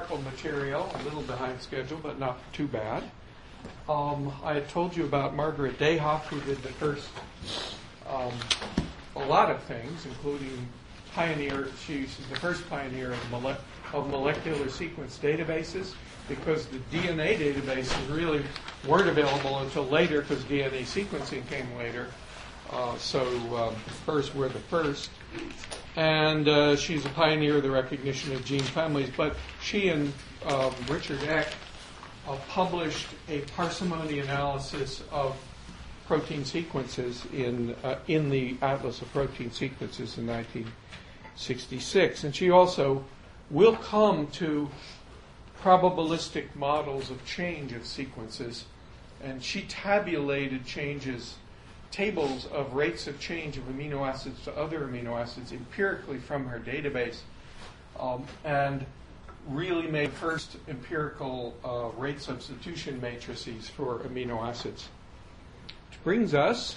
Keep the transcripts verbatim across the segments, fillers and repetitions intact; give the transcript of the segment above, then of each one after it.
historical material, a little behind schedule, but not too bad. Um, I had told you about Margaret Dayhoff, who did the first, um, a lot of things, including pioneer, she's the first pioneer of, mole- of molecular sequence databases, because the D N A databases really weren't available until later, because D N A sequencing came later. Uh, so um, hers were the first. And uh, she's a pioneer of the recognition of gene families. But she and um, Richard Eck uh, published a parsimony analysis of protein sequences in uh, in the Atlas of Protein Sequences in nineteen sixty-six. And she also will come to probabilistic models of change of sequences. And she tabulated changes, tables of rates of change of amino acids to other amino acids empirically from her database, um, and really made first empirical uh, rate substitution matrices for amino acids. Which brings us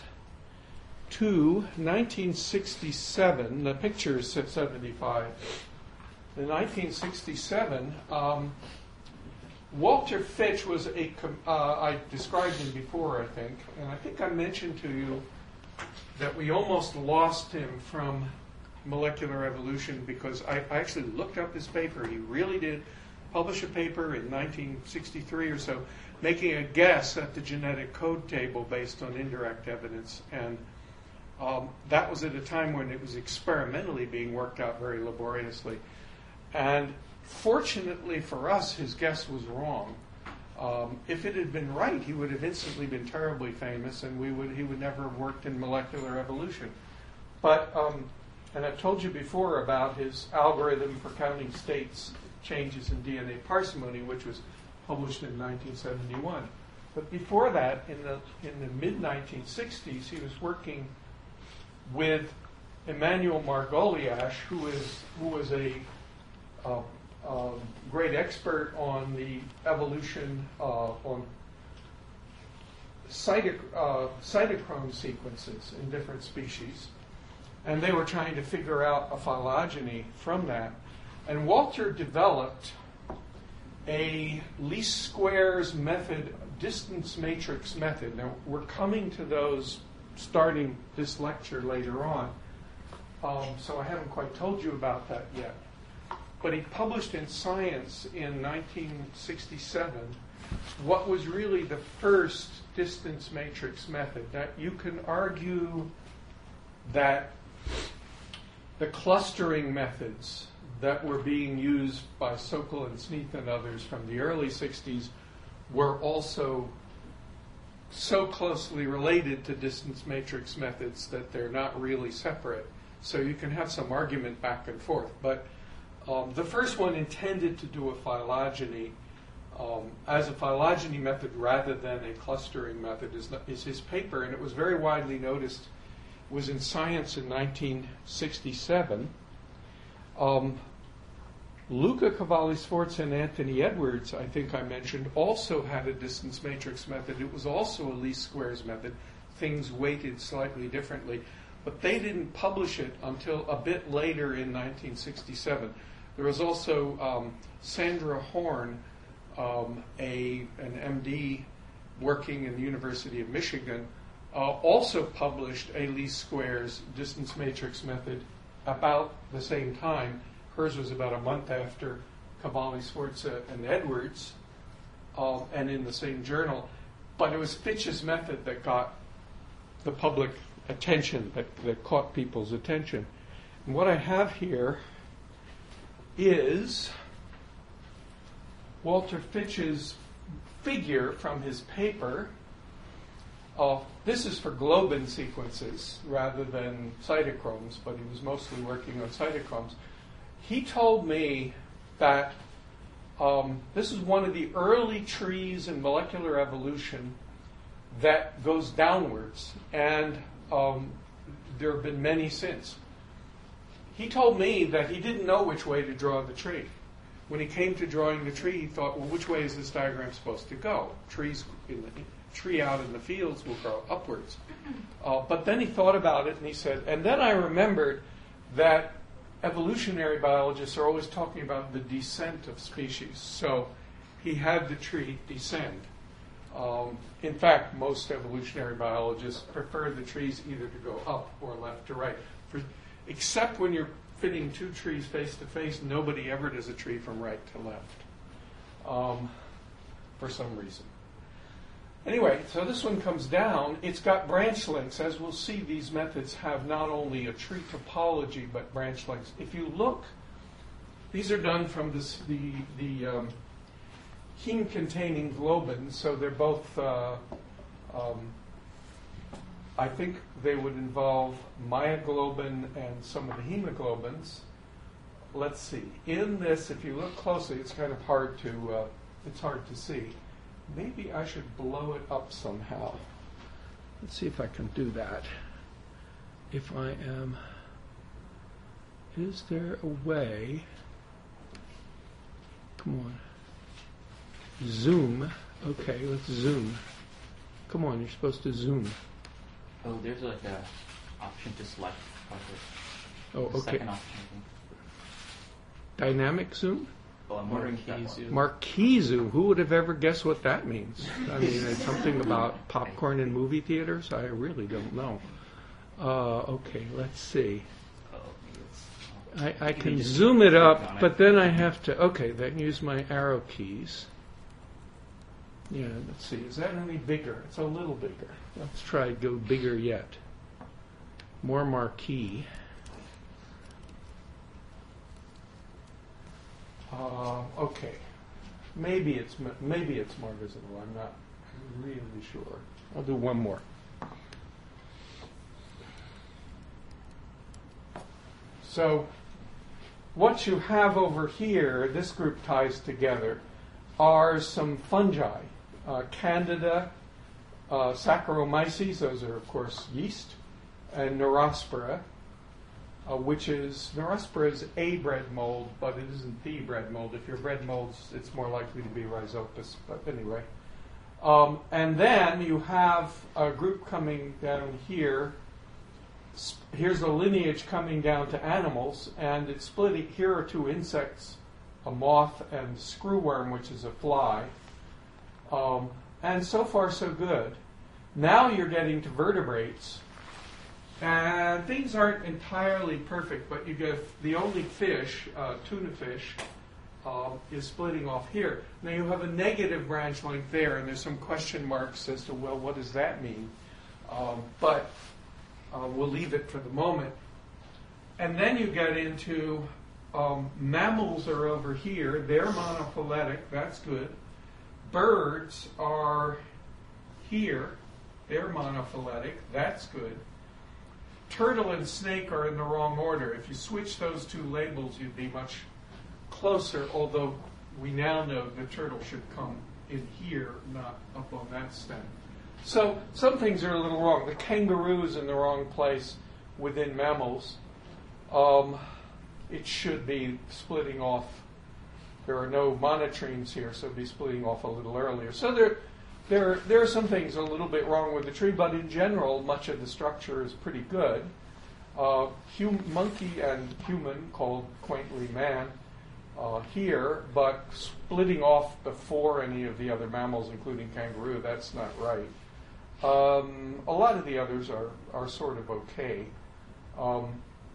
to nineteen sixty-seven. The picture is seventy-five. In nineteen sixty-seven, um, Walter Fitch was a, uh, I described him before, I think, and I think I mentioned to you that we almost lost him from molecular evolution because I, I actually looked up his paper. He really did publish a paper in nineteen sixty-three or so, making a guess at the genetic code table based on indirect evidence. And um, that was at a time when it was experimentally being worked out very laboriously. And fortunately for us, his guess was wrong. Um, if it had been right, he would have instantly been terribly famous, and we would he would never have worked in molecular evolution. But, um, and I've told you before about his algorithm for counting states changes in D N A parsimony, which was published in nineteen seventy-one. But before that, in the in the mid nineteen sixties, he was working with Emmanuel Margoliouth, who is who was a uh, uh, great expert on the evolution uh, on cytoc- uh, cytochrome sequences in different species, and they were trying to figure out a phylogeny from that. And Walter developed a least squares method, distance matrix method. Now, we're coming to those starting this lecture later on, um, so I haven't quite told you about that yet. But he published in Science in nineteen sixty-seven what was really the first distance matrix method. Now, you can argue that the clustering methods that were being used by Sokal and Sneath and others from the early sixties were also so closely related to distance matrix methods that they're not really separate. So you can have some argument back and forth. But um, the first one intended to do a phylogeny um, as a phylogeny method rather than a clustering method is, is his paper, and it was very widely noticed. It was in Science in nineteen sixty-seven. Um, Luca Cavalli-Sforza and Anthony Edwards, I think I mentioned, also had a distance matrix method. It was also a least squares method. Things weighted slightly differently. But they didn't publish it until a bit later in nineteen sixty-seven. There was also um, Sandra Horn, um, a an M D working in the University of Michigan, uh, also published a least squares distance matrix method about the same time. Hers was about a month after Cavalli-Sforza and Edwards, uh, and in the same journal. But it was Fitch's method that got the public attention, that, that caught people's attention. And what I have here is Walter Fitch's figure from his paper. Uh, this is for globin sequences rather than cytochromes, but he was mostly working on cytochromes. He told me that um, this is one of the early trees in molecular evolution that goes downwards, and um, there have been many since. He told me that he didn't know which way to draw the tree. When he came to drawing the tree, he thought, well, which way is this diagram supposed to go? Trees in the tree out in the fields will grow upwards. Uh, but then he thought about it, and he said, and then I remembered that evolutionary biologists are always talking about the descent of species. So he had the tree descend. Um, in fact, most evolutionary biologists prefer the trees either to go up or left to right. For, except when you're fitting two trees face to face, nobody ever does a tree from right to left, um, for some reason. Anyway, so this one comes down. It's got branch lengths. As we'll see, these methods have not only a tree topology, but branch lengths. If you look, these are done from this, the, the um, heme-containing globins, so they're both, uh, um, I think they would involve myoglobin and some of the hemoglobins. Let's see. In this, if you look closely, it's kind of hard to, uh, it's hard to see. Maybe I should blow it up somehow. Let's see if I can do that. If I am, is there a way? Come on. Zoom. Okay, let's zoom. Come on, you're supposed to zoom. Oh, there's like a option to select part of Oh, the okay. second option, I think. Dynamic zoom? Well, I'm wondering if that Marquee one. zoom. Marquee zoom. Who would have ever guessed what that means? I mean, it's something about popcorn in movie theaters? I really don't know. Uh, okay, let's see. Oh, maybe it's, I, I Can can you just zoom it click up, on it? but then I have to, okay, then use my arrow keys. Yeah, let's see. Is that any bigger? It's a little bigger. Let's try to go bigger yet. More marquee. Uh, okay. Maybe it's m- maybe it's more visible. I'm not really sure. I'll do one more. So what you have over here, this group ties together, are some fungi. Uh, Candida, uh, Saccharomyces, those are, of course, yeast, and Neurospora, uh, which is, Neurospora is a bread mold, but it isn't the bread mold. If your bread molds, it's more likely to be Rhizopus, but anyway. Um, and then you have a group coming down here. Here's a lineage coming down to animals, and it's splitting. Here are two insects, a moth and screwworm, which is a fly. Um, and so far, so good. Now you're getting to vertebrates, and things aren't entirely perfect, but you get the only fish, uh, tuna fish, uh, is splitting off here. Now you have a negative branch length there, and there's some question marks as to, well, what does that mean? Um, but uh, we'll leave it for the moment. And then you get into um, mammals are over here. They're monophyletic. That's good. Birds are here. They're monophyletic. That's good. Turtle and snake are in the wrong order. If you switch those two labels, you'd be much closer, although we now know the turtle should come in here, not up on that stem. So some things are a little wrong. The kangaroo is in the wrong place within mammals. Um, it should be splitting off. There are no monotremes here, so it'd be splitting off a little earlier. So there, there, there are some things a little bit wrong with the tree, but in general, much of the structure is pretty good. Uh, hum- monkey and human, called quaintly man, uh, here, but splitting off before any of the other mammals, including kangaroo, that's not right. Um, a lot of the others are, are sort of okay. Um,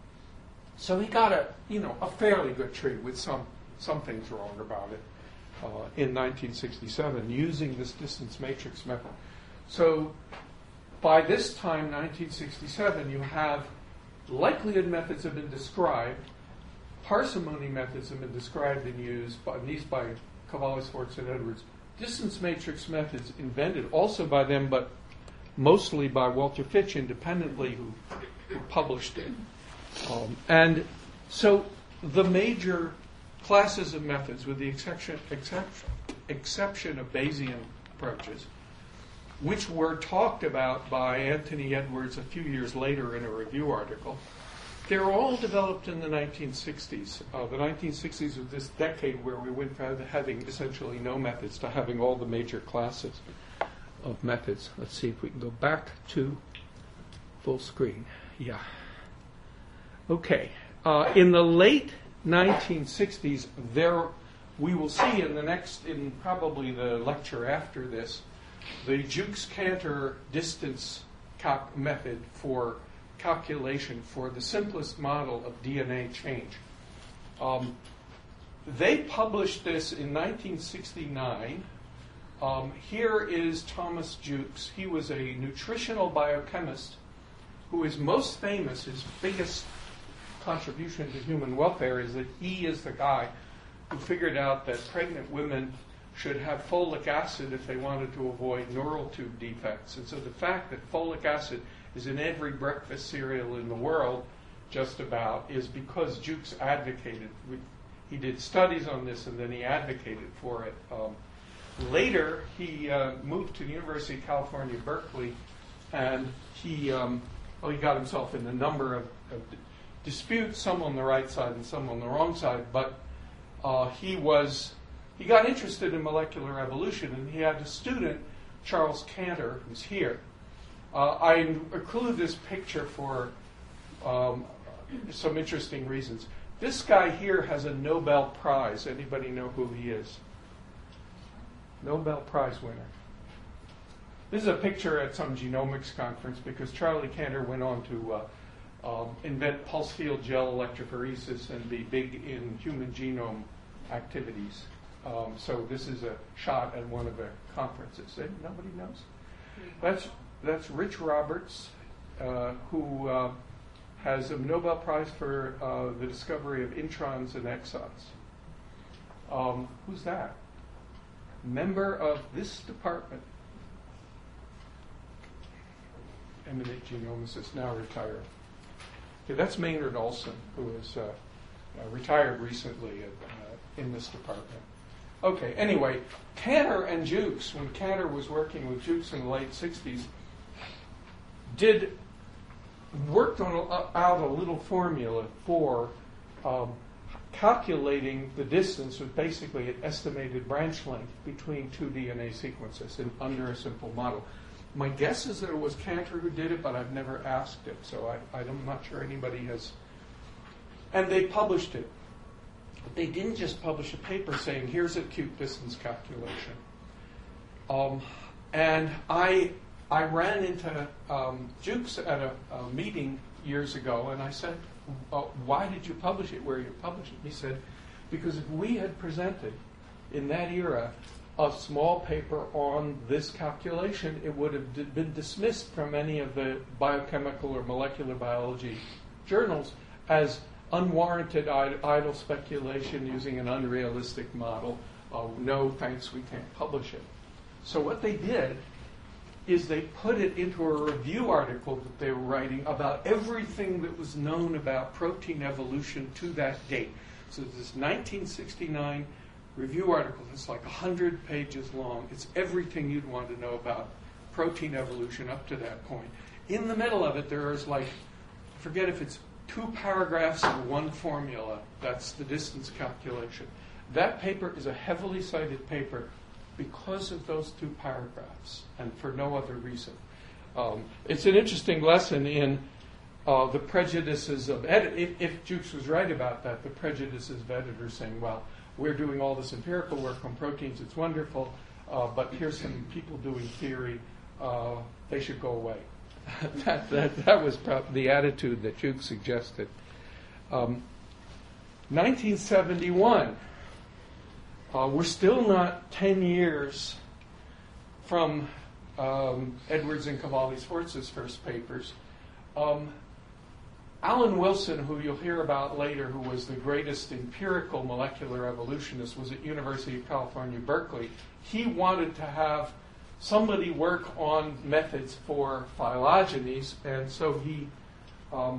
so he got a, you know, a fairly good tree with some some things wrong about it uh, in nineteen sixty-seven using this distance matrix method. So by this time, nineteen sixty-seven, you have likelihood methods have been described, parsimony methods have been described and used, by, these by Cavalli, Swartz, and Edwards. Distance matrix methods invented also by them, but mostly by Walter Fitch independently, who, who published it. Um, and so the major classes of methods, with the exception, exception, exception of Bayesian approaches, which were talked about by Anthony Edwards a few years later in a review article, they're all developed in the nineteen sixties. Uh, the nineteen sixties was this decade where we went from having essentially no methods to having all the major classes of methods. Let's see if we can go back to full screen. Yeah. Okay. Uh, in the late nineteen sixties, there we will see in the next, in probably the lecture after this, the Jukes-Cantor distance cal- method for calculation for the simplest model of D N A change. Um, they published this in nineteen sixty-nine. Um, here is Thomas Jukes. He was a nutritional biochemist who is most famous. His biggest contribution to human welfare is that he is the guy who figured out that pregnant women should have folic acid if they wanted to avoid neural tube defects. And so the fact that folic acid is in every breakfast cereal in the world, just about, is because Jukes advocated. He did studies on this and then he advocated for it. Um, later, he uh, moved to the University of California, Berkeley, and he, um, well, he got himself in a number of, of disputes, some on the right side and some on the wrong side, but uh, he was, he got interested in molecular evolution, and he had a student, Charles Cantor, who's here. Uh, I include this picture for um, some interesting reasons. This guy here has a Nobel Prize. Anybody know who he is? Nobel Prize winner. This is a picture at some genomics conference because Charlie Cantor went on to uh, um, invent pulse field gel electrophoresis and be big in human genome activities. Um, so this is a shot at one of the conferences. And nobody knows? That's that's Rich Roberts, uh, who uh, has a Nobel Prize for uh, the discovery of introns and exons. Um, who's that? Member of this department. Eminent genomicist, now retired. Okay, that's Maynard Olson, who is uh, uh, retired recently at, uh, in this department. Okay, anyway, Cantor and Jukes, when Cantor was working with Jukes in the late sixties, did worked on a, uh, out a little formula for um, calculating the distance with basically an estimated branch length between two D N A sequences in, under a simple model. My guess is that it was Cantor who did it, but I've never asked it, so I, I'm not sure anybody has. And they published it. But they didn't just publish a paper saying, here's a acute distance calculation. Um, and I I ran into um, Jukes at a, a meeting years ago, and I said, uh, why did you publish it where you published it? He said, because if we had presented in that era a small paper on this calculation, it would have d- been dismissed from any of the biochemical or molecular biology journals as unwarranted id- idle speculation using an unrealistic model. Uh, no, thanks, we can't publish it. So what they did is they put it into a review article that they were writing about everything that was known about protein evolution to that date. So this nineteen sixty-nine review article that's like one hundred pages long. It's everything you'd want to know about protein evolution up to that point. In the middle of it, there is like, I forget if it's two paragraphs and one formula. That's the distance calculation. That paper is a heavily cited paper because of those two paragraphs and for no other reason. Um, it's an interesting lesson in uh, the prejudices of editors. If, if Jukes was right about that, the prejudices of editors saying, well, we're doing all this empirical work on proteins, it's wonderful, uh, but here's some people doing theory, uh, they should go away. that, that, that was probably the attitude that Jukes suggested. Um, nineteen seventy-one, uh, we're still not ten years from um, Edwards and Cavalli-Sforza's first papers. Um, Alan Wilson, who you'll hear about later, who was the greatest empirical molecular evolutionist, was at University of California, Berkeley. He wanted to have somebody work on methods for phylogenies, and so he um,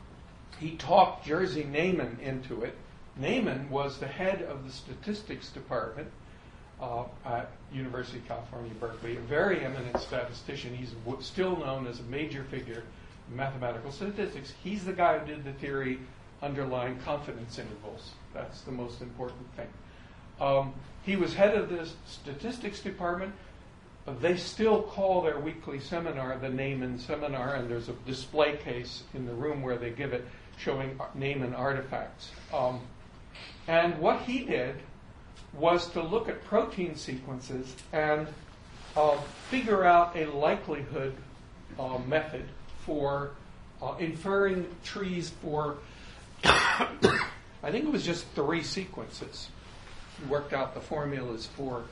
he talked Jerzy Neyman into it. Neyman was the head of the statistics department uh, at University of California, Berkeley, a very eminent statistician. He's w- still known as a major figure in mathematical statistics. He's the guy who did the theory underlying confidence intervals. That's the most important thing. Um, he was head of the statistics department. they still call their weekly seminar the Naaman Seminar, and there's a display case in the room where they give it showing Naaman artifacts. Um, and what he did was to look at protein sequences and uh, figure out a likelihood uh, method for uh, inferring trees for, I think it was just three sequences. He worked out the formulas for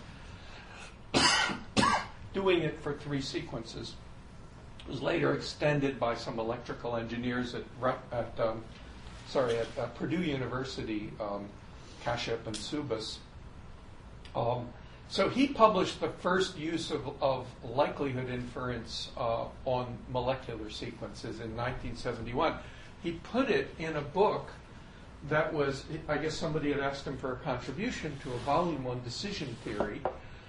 doing it for three sequences. It was later extended by some electrical engineers at, at um, sorry, at uh, Purdue University, um, Kashyap and Subas. Um, so he published the first use of, of likelihood inference uh, on molecular sequences in nineteen seventy-one. He put it in a book that was, I guess somebody had asked him for a contribution to a volume on decision theory.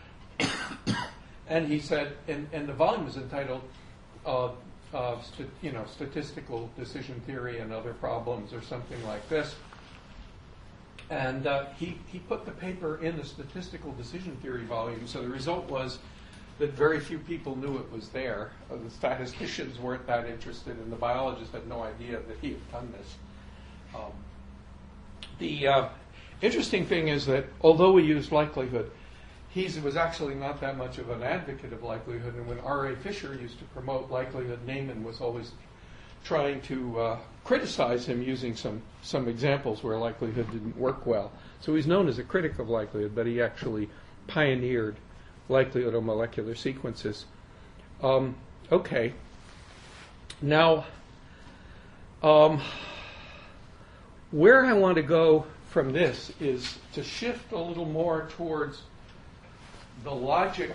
And he said, and, and the volume was entitled, uh, uh, st- you know, Statistical Decision Theory and Other Problems, or something like this. And uh, he, he put the paper in the Statistical Decision Theory volume, so the result was that very few people knew it was there. Uh, the statisticians weren't that interested, and the biologists had no idea that he had done this. Um, the uh, interesting thing is that although we used likelihood, he was actually not that much of an advocate of likelihood, and when R A Fisher used to promote likelihood, Naaman was always trying to uh, criticize him using some, some examples where likelihood didn't work well. So he's known as a critic of likelihood, but he actually pioneered likelihood of molecular sequences. Um, okay. Now, um, where I want to go from this is to shift a little more towards the logic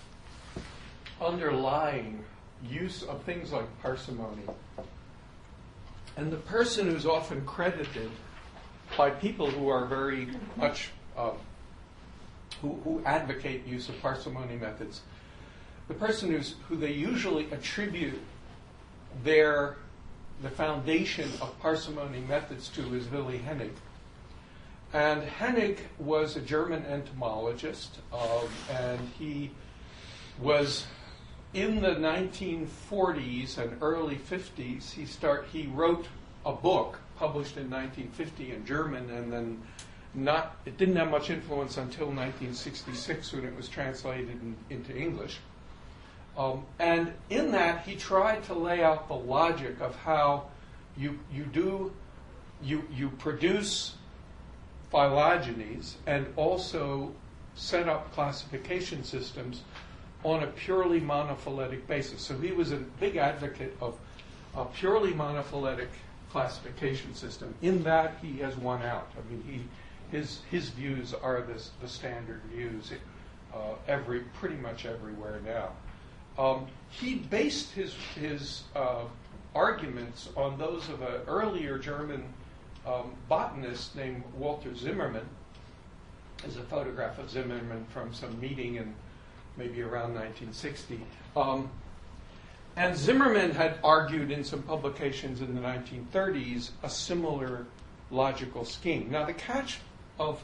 underlying use of things like parsimony. And the person who's often credited by people who are very much, uh, who, who advocate use of parsimony methods, the person who's, who they usually attribute their, the foundation of parsimony methods to is Willy Hennig. And Hennig was a German entomologist, um, and he was in the nineteen forties and early fifties. He start he wrote a book published in nineteen fifty in German, and then not it didn't have much influence until nineteen sixty-six when it was translated in, into English. Um, and in that, he tried to lay out the logic of how you you do you you produce phylogenies and also set up classification systems on a purely monophyletic basis. So he was a big advocate of a purely monophyletic classification system. In that, he has won out. I mean, he his his views are the the standard views uh, every pretty much everywhere now. Um, he based his his uh, arguments on those of an earlier German Um, botanist named Walter Zimmermann. There's a photograph of Zimmermann from some meeting in maybe around nineteen sixty. Um, and Zimmermann had argued in some publications in the nineteen thirties a similar logical scheme. Now, the catch of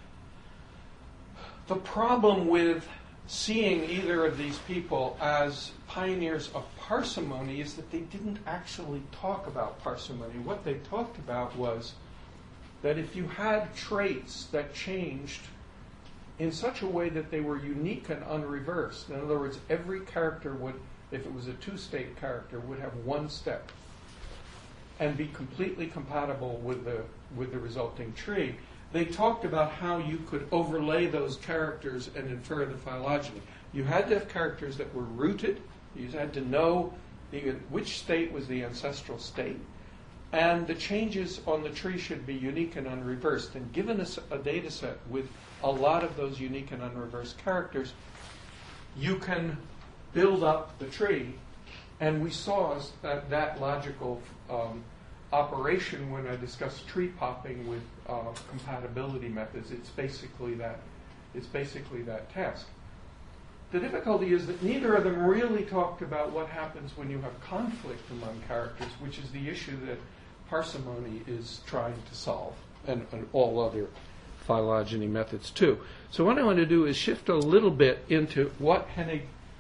the problem with seeing either of these people as pioneers of parsimony is that they didn't actually talk about parsimony. What they talked about was that if you had traits that changed in such a way that they were unique and unreversed, in other words, every character would, if it was a two-state character, would have one step and be completely compatible with the with the resulting tree. They talked about how you could overlay those characters and infer the phylogeny. You had to have characters that were rooted. You had to know the, which state was the ancestral state. And the changes on the tree should be unique and unreversed. And given us a, a data set with a lot of those unique and unreversed characters, you can build up the tree. And we saw that, that logical um, operation when I discussed tree popping with uh, compatibility methods. It's basically that. It's basically that task. The difficulty is that neither of them really talked about what happens when you have conflict among characters, which is the issue that parsimony is trying to solve, and, and all other phylogeny methods too. So what I want to do is shift a little bit into what Hennig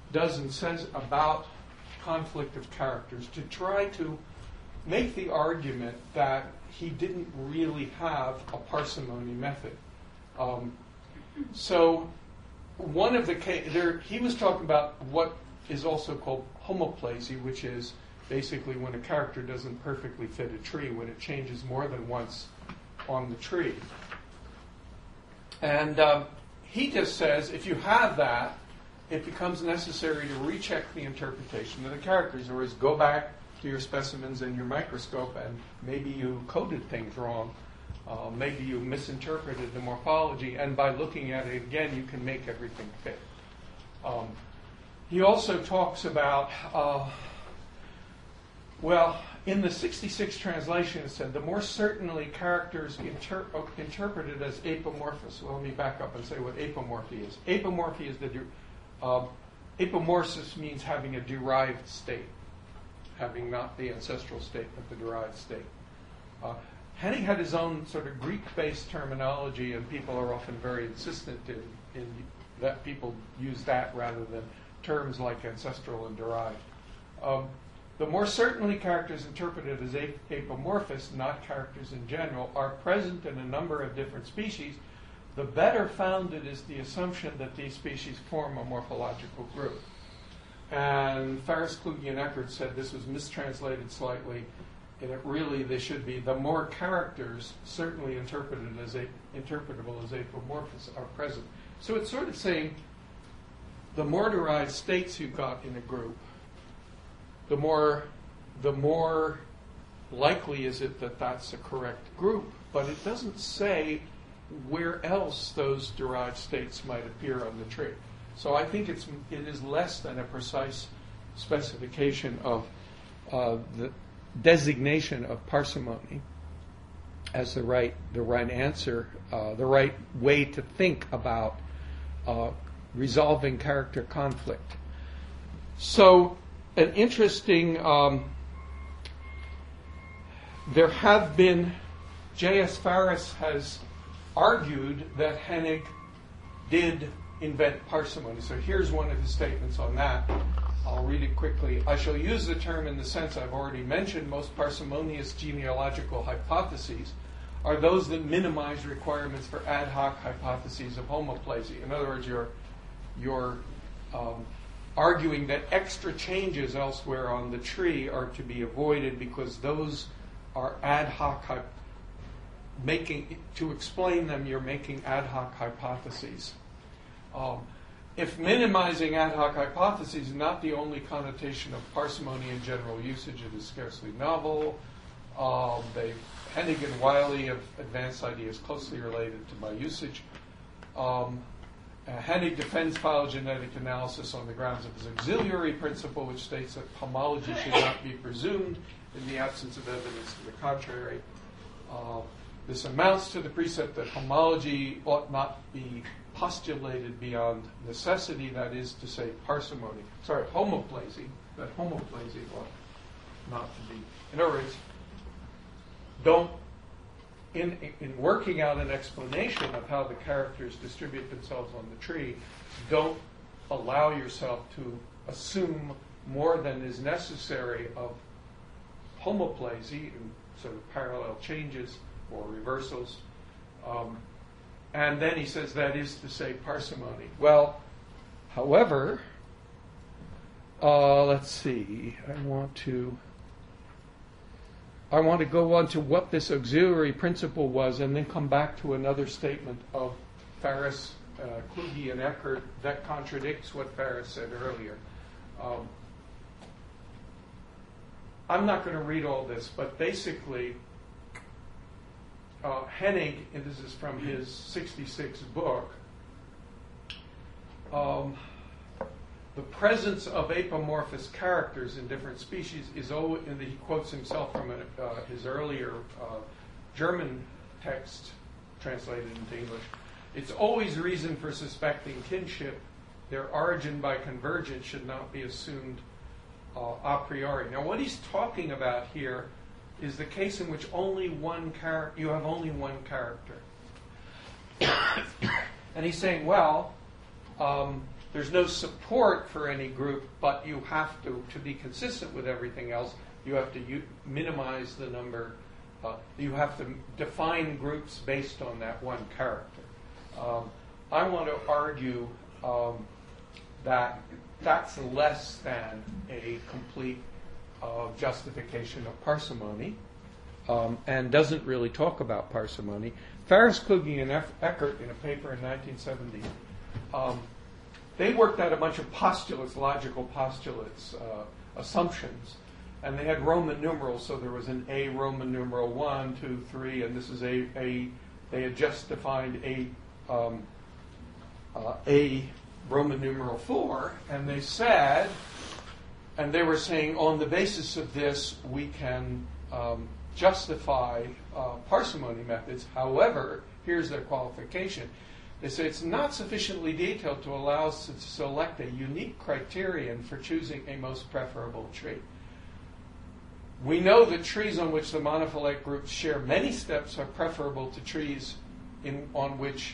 does and says about conflict of characters to try to make the argument that he didn't really have a parsimony method. Um, so one of the ca- there he was talking about what is also called homoplasy, which is basically when a character doesn't perfectly fit a tree, when it changes more than once on the tree. And um, he just says if you have that, it becomes necessary to recheck the interpretation of the characters, or is go back to your specimens in your microscope and maybe you coded things wrong. Uh, maybe you misinterpreted the morphology, and by looking at it again, you can make everything fit. Um, he also talks about, uh, well, in the sixty-six translation, it said, the more certainly characters inter- interpreted as apomorphous. Well, let me back up and say what apomorphy is. Apomorphy is the, de- uh, apomorphosis means having a derived state, having not the ancestral state, but the derived state. Uh, Hennig had his own sort of Greek-based terminology, and people are often very insistent in, in that people use that rather than terms like ancestral and derived. Um, the more certainly characters interpreted as ap- apomorphous, not characters in general, are present in a number of different species, the better founded is the assumption that these species form a morphological group. And Farris, Kluge, and Eckert said this was mistranslated slightly, and it really, they should be, the more characters certainly interpreted as a, interpretable as apomorphous are present. So it's sort of saying the more derived states you've got in a group, the more, the more likely is it that that's a correct group. But it doesn't say where else those derived states might appear on the tree. So I think it's it is less than a precise specification of uh, the designation of parsimony as the right the right answer, uh, the right way to think about uh, resolving character conflict. So an interesting um, there have been J S Farris has argued that Hennig did invent parsimony. So here's one of his statements on that. I'll read it quickly. I shall use the term in the sense I've already mentioned. Most parsimonious genealogical hypotheses are those that minimize requirements for ad hoc hypotheses of homoplasy. In other words, you're, you're um, arguing that extra changes elsewhere on the tree are to be avoided because those are ad hoc hy- making to explain them you're making ad hoc hypotheses. Um, if minimizing ad hoc hypotheses is not the only connotation of parsimony in general usage, it is scarcely novel. Um, they, Hennig and Wiley have advanced ideas closely related to my usage. Um, uh, Hennig defends phylogenetic analysis on the grounds of his auxiliary principle, which states that homology should not be presumed in the absence of evidence to the contrary. Uh, this amounts to the precept that homology ought not be postulated beyond necessity, that is to say parsimony, sorry, homoplasy, that homoplasy ought not to be. In other words, don't, in, in working out an explanation of how the characters distribute themselves on the tree, don't allow yourself to assume more than is necessary of homoplasy and sort of parallel changes or reversals. Um, And then he says that is to say parsimony. Well, however, uh, let's see. I want to. I want to go on to what this auxiliary principle was, and then come back to another statement of Farris, uh, Kluge, and Eckert that contradicts what Farris said earlier. Um, I'm not going to read all this, but basically. Uh, Hennig, and this is from his sixty-six book, um, the presence of apomorphous characters in different species is always, and he quotes himself from a, uh, his earlier uh, German text translated into English. It's always reason for suspecting kinship. Their origin by convergence should not be assumed uh, a priori. Now, what he's talking about here is the case in which only one char- you have only one character. And he's saying, well, um, there's no support for any group, but you have to, to be consistent with everything else, you have to u- minimize the number, uh, you have to define groups based on that one character. Um, I want to argue um, that that's less than a complete uh, justification of parsimony, um, and doesn't really talk about parsimony. Farris, Kluge, and F- Eckert, in a paper in nineteen seventy, um, they worked out a bunch of postulates, logical postulates, uh, assumptions, and they had Roman numerals, so there was an A Roman numeral one, two, three, and this is a, a they had just defined a, um, uh, a Roman numeral four, and they said, and they were saying, on the basis of this, we can um, justify uh, parsimony methods. However, here's their qualification. They say it's not sufficiently detailed to allow us to select a unique criterion for choosing a most preferable tree. We know that trees on which the monophyletic groups share many steps are preferable to trees in, on which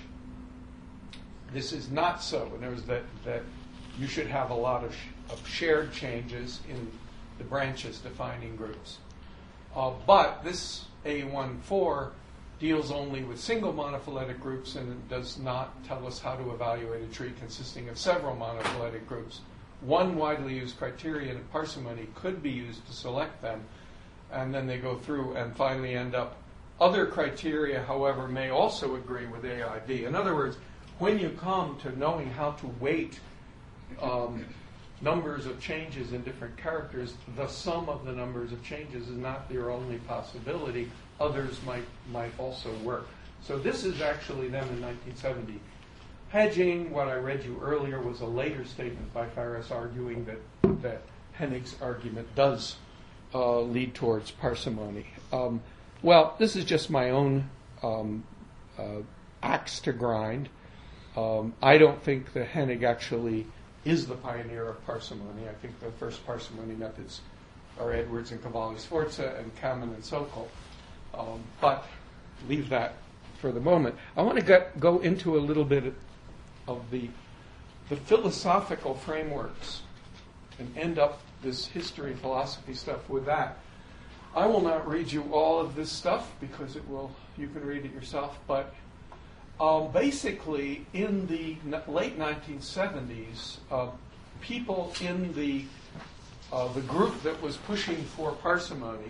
this is not so. In other words, that, that you should have a lot of, sh- of shared changes in the branches defining groups. Uh, but this A fourteen deals only with single monophyletic groups, and it does not tell us how to evaluate a tree consisting of several monophyletic groups. One widely used criterion of parsimony could be used to select them, and then they go through and finally end up. Other criteria, however, may also agree with A I V. In other words, when you come to knowing how to weight um, numbers of changes in different characters, the sum of the numbers of changes is not your only possibility. Others might might also work. So this is actually them in nineteen seventy. Hedging, what I read you earlier, was a later statement by Farris arguing that, that Henig's argument does uh, lead towards parsimony. Um, well, this is just my own um, uh, axe to grind. Um, I don't think that Henig actually is the pioneer of parsimony. I think the first parsimony methods are Edwards and Cavalli-Sforza and Kamen and Sokol. Um, but leave that for the moment. I want to get, go into a little bit of the, the philosophical frameworks and end up this history philosophy stuff with that. I will not read you all of this stuff because it will. You can read it yourself. But um, basically, in the n- late nineteen seventies, uh, people in the uh, the group that was pushing for parsimony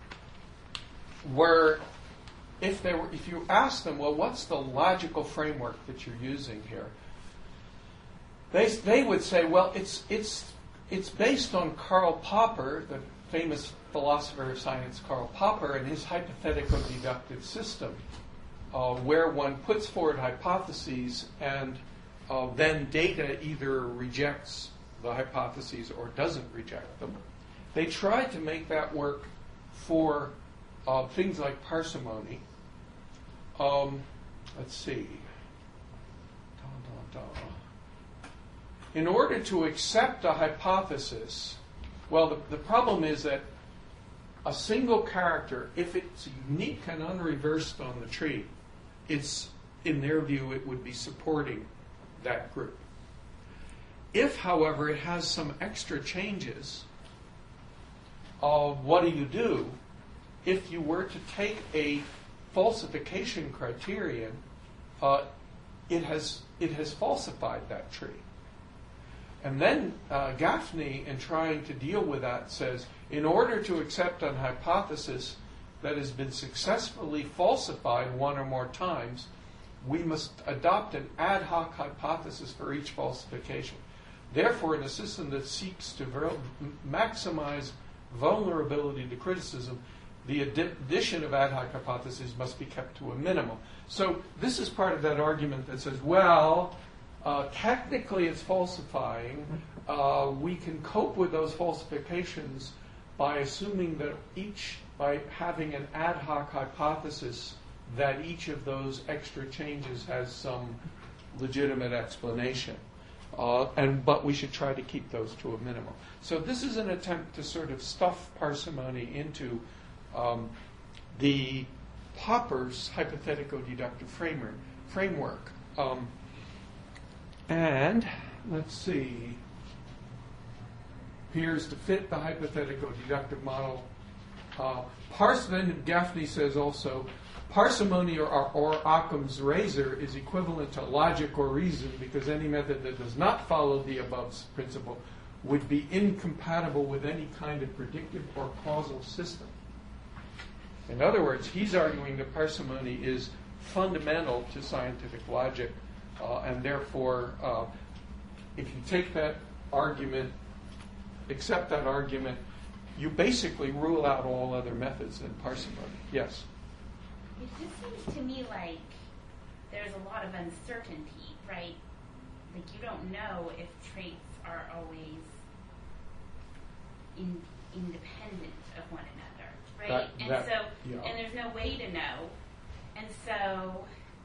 were, if they were, if you ask them, well, what's the logical framework that you're using here? They they would say, well, it's it's it's based on Karl Popper, the famous philosopher of science, Karl Popper, and his hypothetico-deductive system, uh, where one puts forward hypotheses and uh, then data either rejects the hypotheses or doesn't reject them. They tried to make that work for uh, things like parsimony. Um, let's see. Dun, dun, dun. In order to accept a hypothesis, well, the, the problem is that a single character, if it's unique and unreversed on the tree, it's, in their view, it would be supporting that group. If, however, it has some extra changes, uh, what do you do? If you were to take a falsification criterion, uh, it has it has falsified that tree. And then uh, Gaffney, in trying to deal with that, says, in order to accept an hypothesis that has been successfully falsified one or more times, we must adopt an ad hoc hypothesis for each falsification. Therefore, in a system that seeks to ver- maximize vulnerability to criticism, the addition of ad hoc hypotheses must be kept to a minimum. So this is part of that argument that says, well, uh, technically it's falsifying. Uh, we can cope with those falsifications by assuming that each, by having an ad hoc hypothesis that each of those extra changes has some legitimate explanation. Uh, and but we should try to keep those to a minimum. So this is an attempt to sort of stuff parsimony into um, the Popper's hypothetico-deductive framework. framework. Um, and let's see, appears to fit the hypothetico-deductive model. Uh, Parson Gaffney says also, parsimony or, or, or Occam's razor is equivalent to logic or reason because any method that does not follow the above principle would be incompatible with any kind of predictive or causal system. In other words, he's arguing that parsimony is fundamental to scientific logic, uh, and therefore, uh, if you take that argument, accept that argument, you basically rule out all other methods in parsimony. Yes? It just seems to me like there's a lot of uncertainty, right? Like you don't know if traits are always in, independent of one another, right? That- and that- so, yeah. and there's no way to know. And so,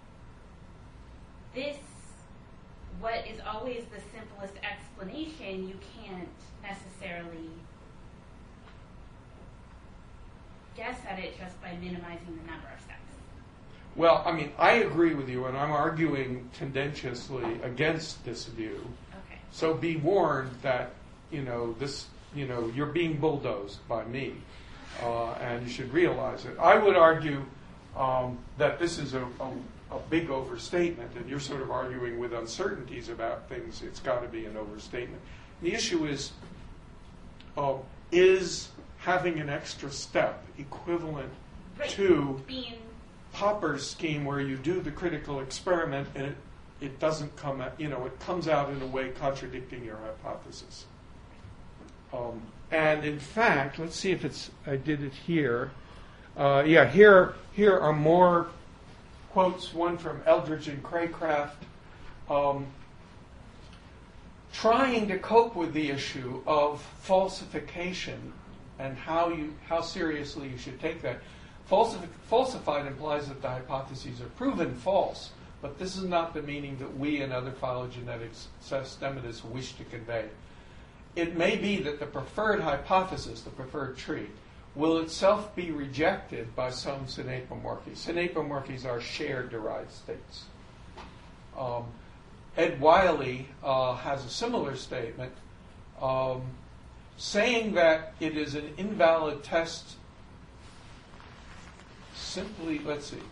this, what is always the simplest explanation, you can't necessarily guess at it just by minimizing the number of steps. Well, I mean, I agree with you, and I'm arguing tendentiously against this view. Okay. So be warned that, you know, this, you know, you're being bulldozed by me, uh, and you should realize it. I would argue um, that this is a, a, a big overstatement, and you're sort of arguing with uncertainties about things. It's got to be an overstatement. The issue is, uh, is having an extra step equivalent Right. to Being Popper's scheme where you do the critical experiment and it, it doesn't come out, you know, it comes out in a way contradicting your hypothesis. Um, and in fact, let's see if it's, I did it here. Uh, yeah, here, here are more quotes, one from Eldridge and Craycraft, um, trying to cope with the issue of falsification and how you, how seriously you should take that. Falsif- falsified implies that the hypotheses are proven false, but this is not the meaning that we and other phylogenetics systematists wish to convey. It may be that the preferred hypothesis, the preferred tree, will itself be rejected by some synapomorphies. Synapomorphies are shared derived states. Um, Ed Wiley uh, has a similar statement um, saying that it is an invalid test simply, let's see,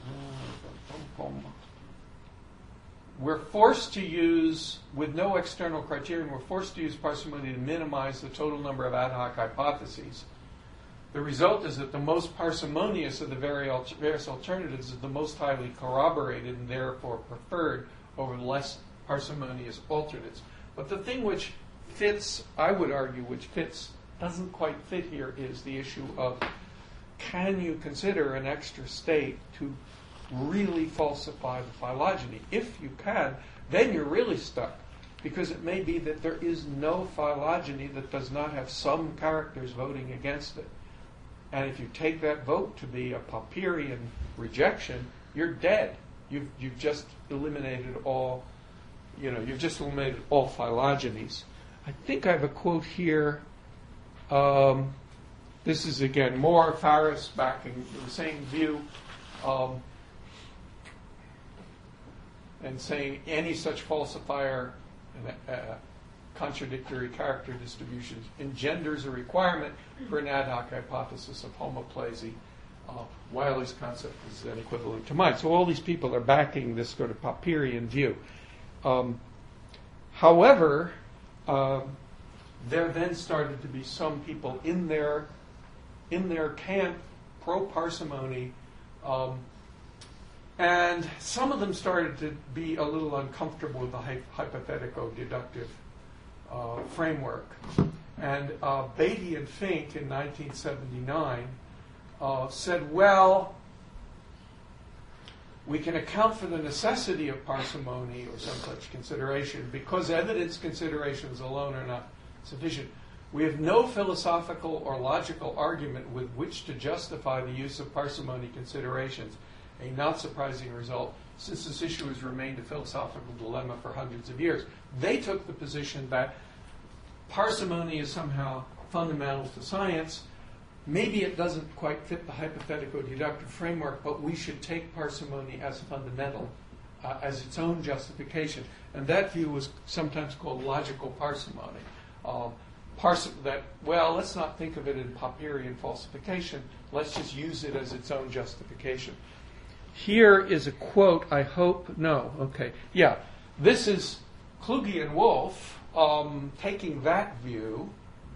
we're forced to use, with no external criterion, we're forced to use parsimony to minimize the total number of ad hoc hypotheses. The result is that the most parsimonious of the various alternatives is the most highly corroborated and therefore preferred over the less parsimonious alternates. But the thing which fits, I would argue, which fits, doesn't quite fit here is the issue of can you consider an extra state to really falsify the phylogeny? If you can, then you're really stuck, because it may be that there is no phylogeny that does not have some characters voting against it. And if you take that vote to be a Popperian rejection, you're dead. You've, you've just eliminated all, you know, you've just eliminated all phylogenies. I think I have a quote here. Um, This is, again, more Farris backing the same view um, and saying any such falsifier and uh, contradictory character distributions engenders a requirement for an ad hoc hypothesis of homoplasy. Uh, Wiley's concept is then equivalent to mine. So all these people are backing this sort of Popperian view. Um, however, uh, there then started to be some people in their in their camp, pro-parsimony, um, and some of them started to be a little uncomfortable with the hy- hypothetico-deductive uh, framework. And uh, Beatty and Fink in nineteen seventy-nine uh, said, well, we can account for the necessity of parsimony or some such consideration because evidence considerations alone are not sufficient. We have no philosophical or logical argument with which to justify the use of parsimony considerations, a not surprising result, since this issue has remained a philosophical dilemma for hundreds of years. They took the position that parsimony is somehow fundamental to science. Maybe it doesn't quite fit the hypothetico-deductive framework, but we should take parsimony as fundamental uh, as its own justification. And that view was sometimes called logical parsimony. Um, parsi- that, well, let's not think of it in Popperian falsification. Let's just use it as its own justification. Here is a quote, I hope, no, okay. Yeah, this is Kluge and Wolff um, taking that view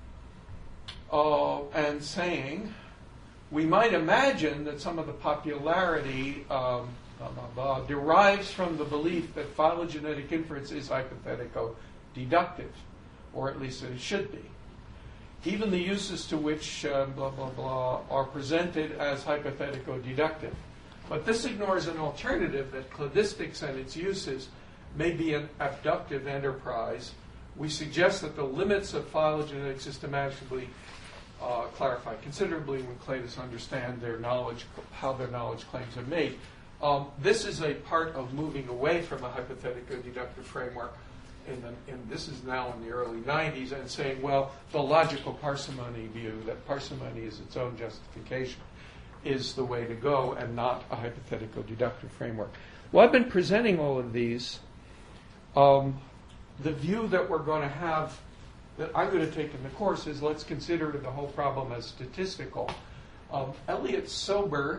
uh, and saying, we might imagine that some of the popularity um, blah, blah, blah, derives from the belief that phylogenetic inference is hypothetico-deductive, or at least it should be. Even the uses to which uh, blah, blah, blah are presented as hypothetico-deductive. But this ignores an alternative that cladistics and its uses may be an abductive enterprise. We suggest that the limits of phylogenetic systematically uh, clarify considerably when cladists understand their knowledge, how their knowledge claims are made. Um, this is a part of moving away from a hypothetico-deductive framework. In the, in, this is now in the early nineties, and saying, well, the logical parsimony view, that parsimony is its own justification, is the way to go and not a hypothetico-deductive framework. Well, I've been presenting all of these. Um, the view that we're going to have, that I'm going to take in the course, is let's consider the whole problem as statistical. Um, Elliot Sober,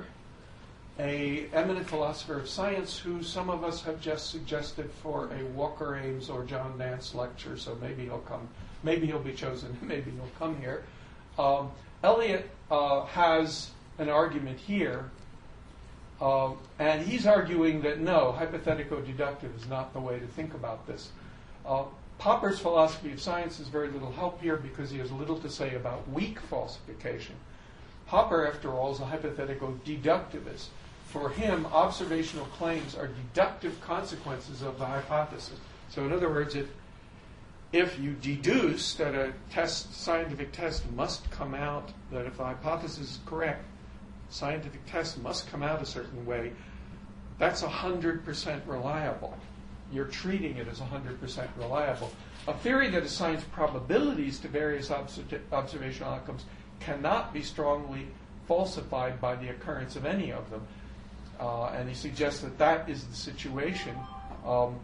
a eminent philosopher of science who some of us have just suggested for a Walker Ames or John Nance lecture, so maybe he'll come, maybe he'll be chosen, maybe he'll come here. Um, Elliot uh, has an argument here, uh, and he's arguing that no, hypothetico-deductive is not the way to think about this. Uh, Popper's philosophy of science is very little help here because he has little to say about weak falsification. Popper, after all, is a hypothetico-deductivist. For him, observational claims are deductive consequences of the hypothesis. So in other words, if, if you deduce that a test, scientific test must come out, that if the hypothesis is correct, scientific test must come out a certain way, that's one hundred percent reliable. You're treating it as one hundred percent reliable. A theory that assigns probabilities to various obs- observational outcomes cannot be strongly falsified by the occurrence of any of them. Uh, and he suggests that that is the situation. Um,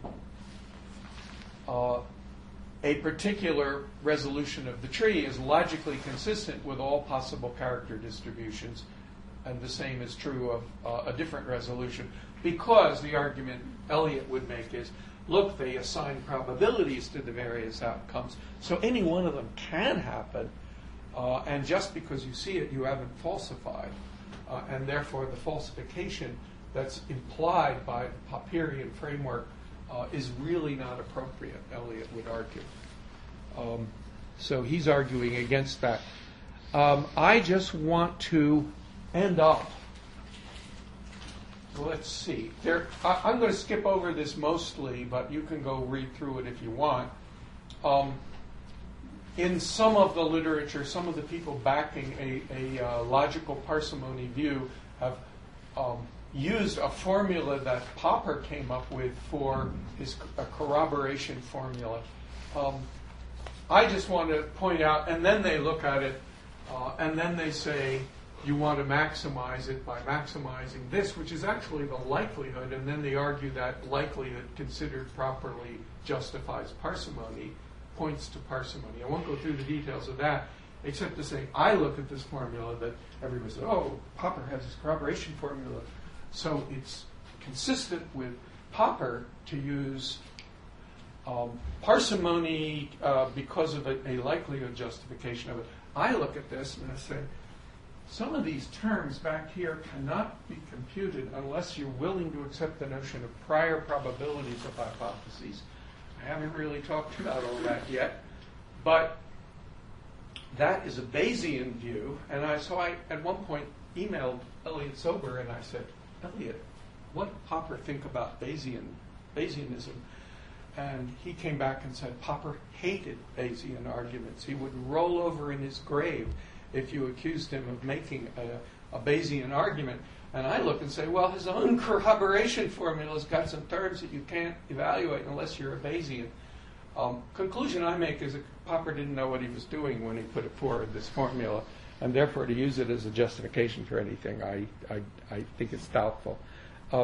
uh, a particular resolution of the tree is logically consistent with all possible character distributions, and the same is true of uh, a different resolution, because the argument Elliot would make is, look, they assign probabilities to the various outcomes, so any one of them can happen, uh, and just because you see it, you haven't falsified. Uh, and therefore, the falsification that's implied by the Popperian framework uh, is really not appropriate, Elliot would argue. Um, so he's arguing against that. Um, I just want to end up. Let's see. There, I, I'm going to skip over this mostly, but you can go read through it if you want. Um, in some of the literature, some of the people backing a, a uh, logical parsimony view have um, used a formula that Popper came up with for his a corroboration formula. Um, I just want to point out, and then they look at it, uh, and then they say, you want to maximize it by maximizing this, which is actually the likelihood, and then they argue that likelihood considered properly justifies parsimony, points to parsimony. I won't go through the details of that, except to say I look at this formula that everybody said, oh, Popper has this corroboration formula. So it's consistent with Popper to use um, parsimony uh, because of a, a likelihood justification of it. I look at this and I say, some of these terms back here cannot be computed unless you're willing to accept the notion of prior probabilities of hypotheses. I haven't really talked about all that yet, but that is a Bayesian view. And I, so I, at one point, emailed Elliot Sober and I said, Elliot, what did Popper think about Bayesian, Bayesianism? And he came back and said, Popper hated Bayesian arguments. He would roll over in his grave if you accused him of making a, a Bayesian argument. And I look and say, well, his own corroboration formula's got some terms that you can't evaluate unless you're a Bayesian. Um, conclusion I make is that Popper didn't know what he was doing when he put it forward, this formula, and therefore to use it as a justification for anything, I, I, I think it's doubtful. Um,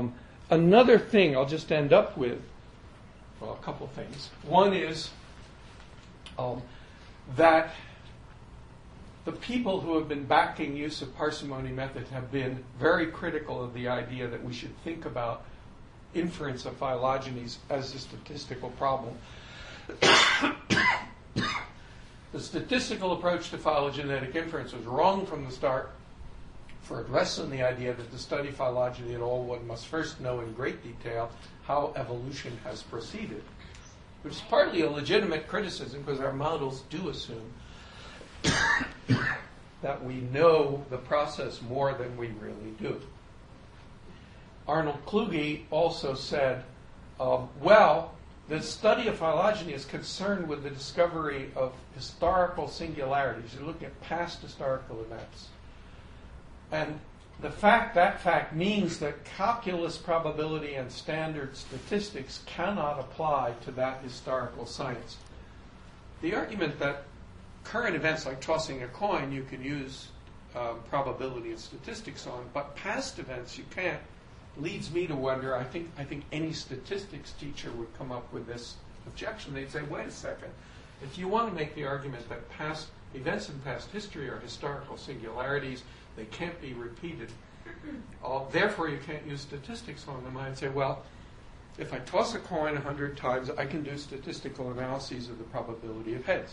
another thing I'll just end up with, well, a couple things. One is um, that the people who have been backing use of parsimony method have been very critical of the idea that we should think about inference of phylogenies as a statistical problem. The statistical approach to phylogenetic inference was wrong from the start, for it rests on the idea that to study phylogeny at all, one must first know in great detail how evolution has proceeded, which is partly a legitimate criticism because our models do assume that we know the process more than we really do. Arnold Kluge also said, um, well, the study of phylogeny is concerned with the discovery of historical singularities. You're looking at past historical events. And the fact, that fact means that calculus probability and standard statistics cannot apply to that historical science. The argument that current events like tossing a coin you can use uh, probability and statistics on, but past events you can't, leads me to wonder, I think I think any statistics teacher would come up with this objection. They'd say, wait a second, if you want to make the argument that past events in past history are historical singularities, they can't be repeated, uh, therefore you can't use statistics on them, I'd say, well, if I toss a coin a hundred times, I can do statistical analyses of the probability of heads.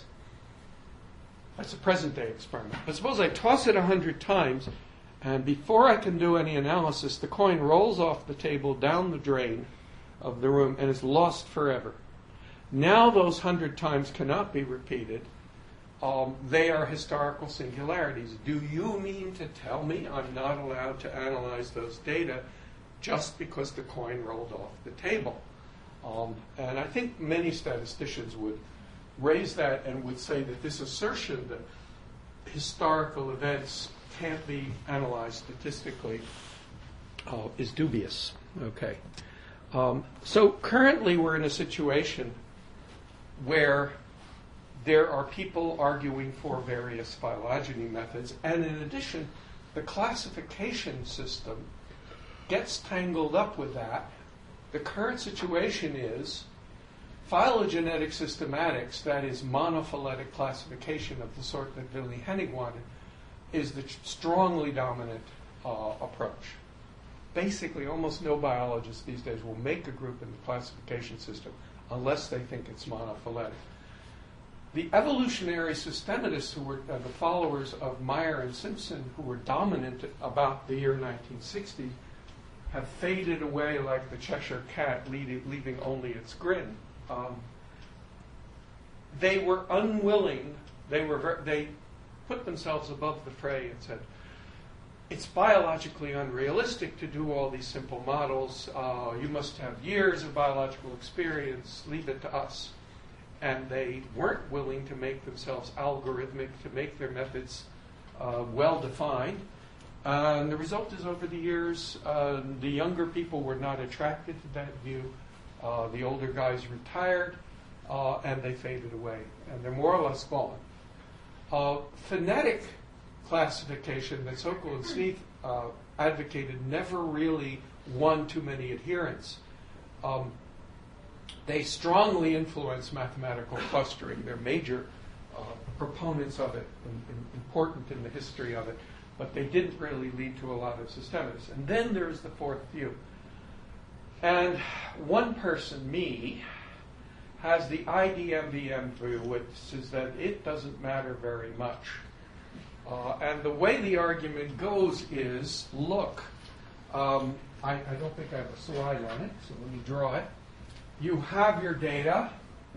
That's a present-day experiment. But suppose I toss it a hundred times, and before I can do any analysis, the coin rolls off the table down the drain of the room and is lost forever. Now those hundred times cannot be repeated. Um, they are historical singularities. Do you mean to tell me I'm not allowed to analyze those data just because the coin rolled off the table? Um, and I think many statisticians would raise that and would say that this assertion that historical events can't be analyzed statistically uh, is dubious. Okay. Um, so currently we're in a situation where there are people arguing for various phylogeny methods, and in addition, the classification system gets tangled up with that. The current situation is phylogenetic systematics, that is monophyletic classification of the sort that Willy Hennig wanted, is the strongly dominant uh, approach. Basically, almost no biologist these days will make a group in the classification system unless they think it's monophyletic. The evolutionary systematists who were uh, the followers of Meyer and Simpson, who were dominant about the year nineteen sixty, have faded away like the Cheshire cat, leaving, leaving only its grin. Um, they were unwilling, they were ver- they put themselves above the fray and said, it's biologically unrealistic to do all these simple models. Uh, you must have years of biological experience. Leave it to us. And they weren't willing to make themselves algorithmic, to make their methods uh, well-defined. Uh, and the result is, over the years, uh, the younger people were not attracted to that view. Uh, the older guys retired, uh, and they faded away. And they're more or less gone. Uh, phonetic classification that Sokol and Sneath uh, advocated never really won too many adherents. Um, they strongly influence mathematical clustering. They're major uh, proponents of it, and, and important in the history of it, but they didn't really lead to a lot of systematists. And then there's the fourth view. And one person, me, has the I D M V M view, which is that it doesn't matter very much. Uh, and the way the argument goes is, look, um, I, I don't think I have a slide on it, so let me draw it. You have your data.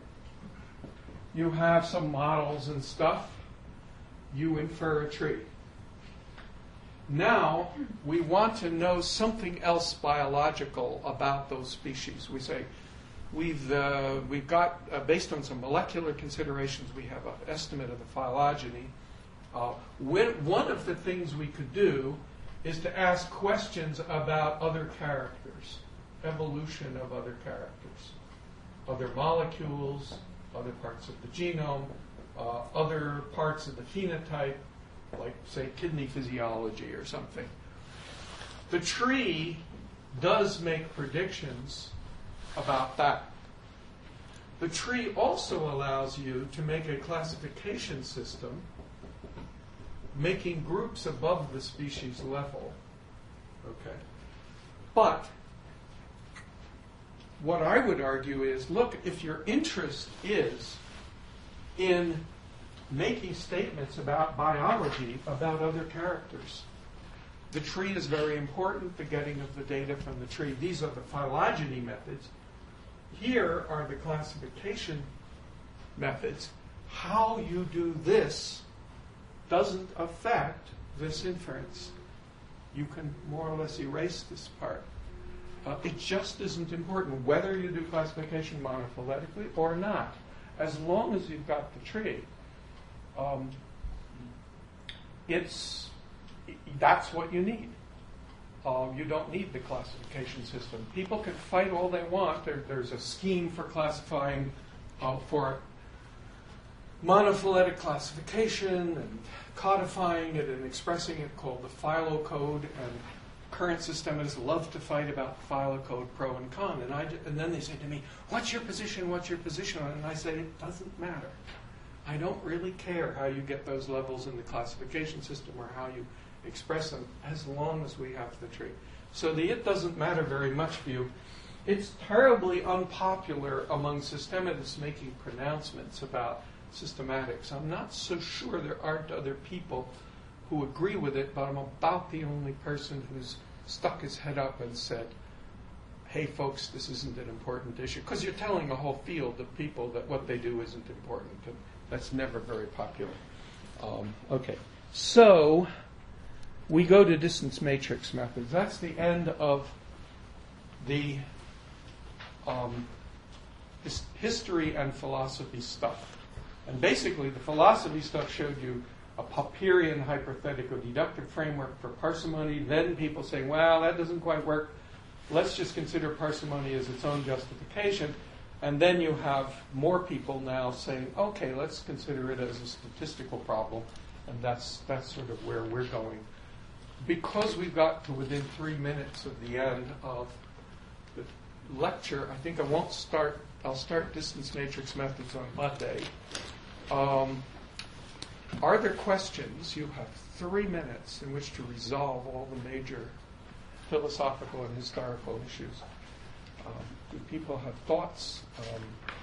You have some models and stuff. You infer a tree. Now, we want to know something else biological about those species. We say, we've, uh, we've got, uh, based on some molecular considerations, we have an estimate of the phylogeny. Uh, when, one of the things we could do is to ask questions about other characters, evolution of other characters, other molecules, other parts of the genome, uh, other parts of the phenotype, like, say, kidney physiology or something. The tree does make predictions about that. The tree also allows you to make a classification system, making groups above the species level. Okay. But what I would argue is, look, if your interest is in making statements about biology, about other characters, the tree is very important, the getting of the data from the tree. These are the phylogeny methods. Here are the classification methods. How you do this doesn't affect this inference. You can more or less erase this part. Uh, it just isn't important whether you do classification monophyletically or not, as long as you've got the tree. Um, it's that's what you need. Uh, you don't need the classification system. People can fight all they want. There, there's a scheme for classifying uh, for monophyletic classification and codifying it and expressing it called the phylocode. And current systemists love to fight about phylocode pro and con. And, I, and then they say to me, what's your position, what's your position on it? And I say, it doesn't matter. I don't really care how you get those levels in the classification system or how you express them, as long as we have the tree. So the it doesn't matter very much view. It's terribly unpopular among systematists making pronouncements about systematics. I'm not so sure there aren't other people who agree with it, but I'm about the only person who's stuck his head up and said, hey folks, this isn't an important issue. Because you're telling a whole field of people that what they do isn't important. And that's never very popular. Um, okay, so we go to distance matrix methods. That's the end of the um, his history and philosophy stuff. And basically, the philosophy stuff showed you a Popperian hypothetical-deductive framework for parsimony. Then people saying, well, that doesn't quite work. Let's just consider parsimony as its own justification. And then you have more people now saying, okay, let's consider it as a statistical problem. And that's that's sort of where we're going. Because we've got to within three minutes of the end of the lecture, I think I won't start, I'll start distance matrix methods on Monday. Um, are there questions? You have three minutes in which to resolve all the major philosophical and historical issues. Um, do people have thoughts, um,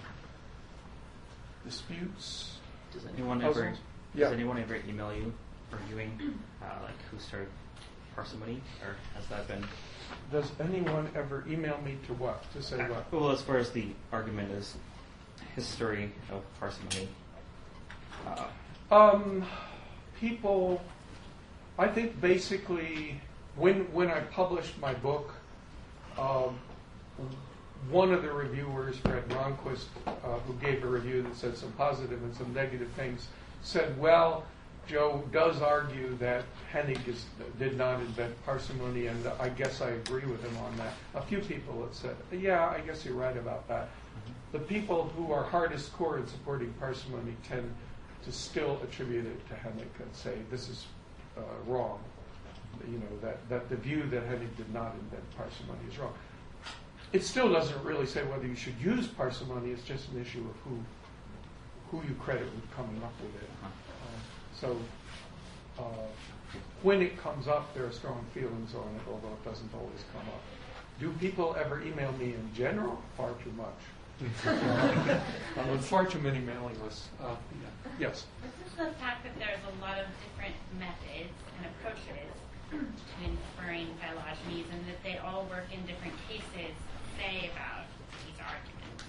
disputes? Does anyone puzzles? ever Yeah. does anyone ever email you arguing uh, like who started parsimony, or has that been? Does anyone ever email me to what? To say what? Well, as far as the argument is history of parsimony. Uh, Um, people, I think basically when when I published my book, um, one of the reviewers, Fred Ronquist, uh, who gave a review that said some positive and some negative things, said, well, Joe does argue that Hennig is, did not invent parsimony, and I guess I agree with him on that. A few people have said, yeah, I guess you're right about that. Mm-hmm. The people who are hardest core in supporting parsimony tend to still attribute it to Hennig and say this is uh, wrong. You know, that, that the view that Hennig did not invent parsimony is wrong. It still doesn't really say whether you should use parsimony. It's just an issue of who who you credit with coming up with it. Uh, so uh, when it comes up, there are strong feelings on it, although it doesn't always come up. Do people ever email me in general? Far too much. I'm on far too many mailing lists. Uh, yeah. Yes? This is the fact that there's a lot of different methods and approaches to inferring phylogenies, and that they all work in different cases, say about these arguments.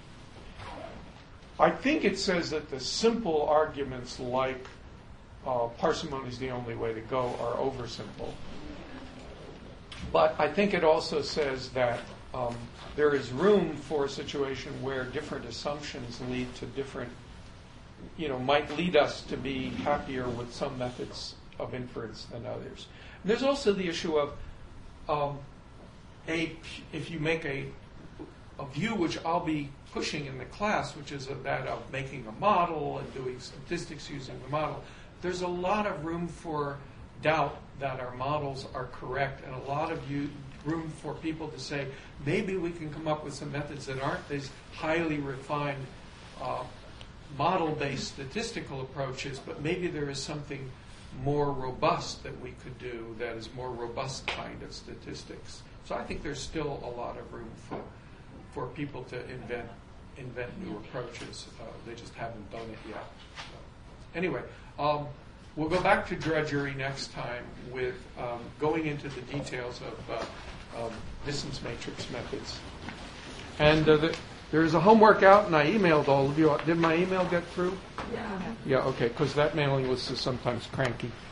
I think it says that the simple arguments like uh, parsimony is the only way to go are oversimple. But I think it also says that um, there is room for a situation where different assumptions lead to different, you know, might lead us to be happier with some methods of inference than others. There's also the issue of um, a if you make a a view which I'll be pushing in the class, which is that of making a model and doing statistics using the model. There's a lot of room for doubt that our models are correct, and a lot of you, room for people to say, maybe we can come up with some methods that aren't these highly refined uh, model-based statistical approaches, but maybe there is something more robust that we could do that is more robust kind of statistics. So I think there's still a lot of room for for people to invent invent new approaches. Uh, they just haven't done it yet. So, anyway, um, we'll go back to drudgery next time with um, going into the details of uh, um, distance matrix methods. And uh, the, there's a homework out, and I emailed all of you. Did my email get through? Yeah. Yeah, okay, because that mailing list is sometimes cranky.